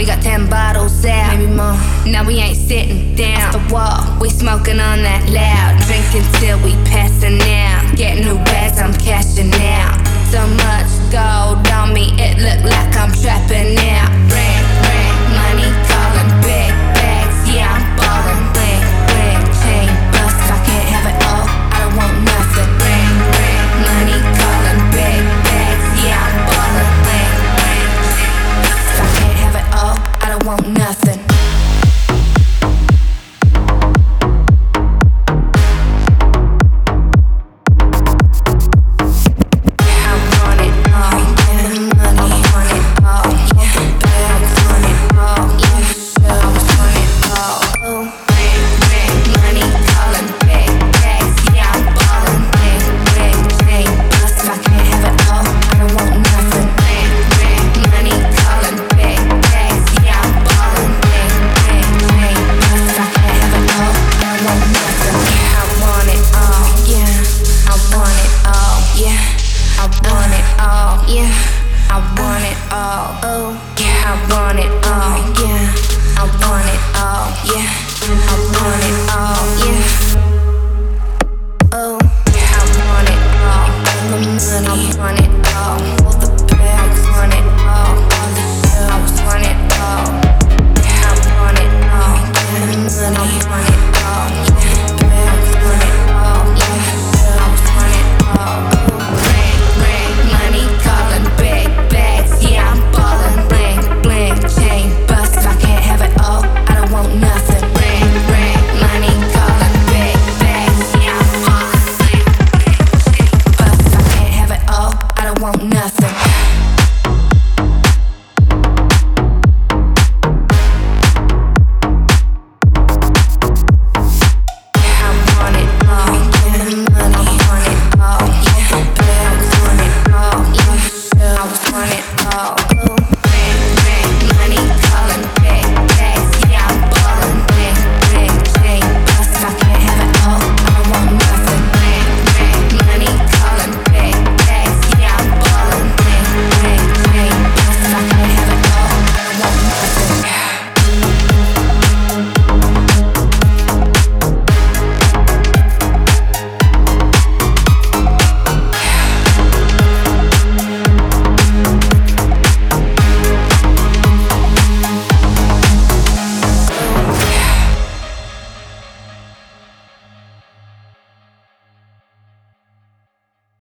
We got 10 bottles out, maybe more. Now we ain't sitting down. Off the wall, we smoking on that loud. Drinking till we passing out. Getting new bags, I'm cashing out. So much gold on me, it look like I'm trapping out. Ring, ring, money calling, big bags, yeah I'm ballin'. Bling, bling, chain bust, I can't have it all, I don't want nothing. Ring, ring, money calling, big bags, yeah I'm ballin'. Bling, bling, chain bust, I can't have it all, I don't want nothing. Want nothing.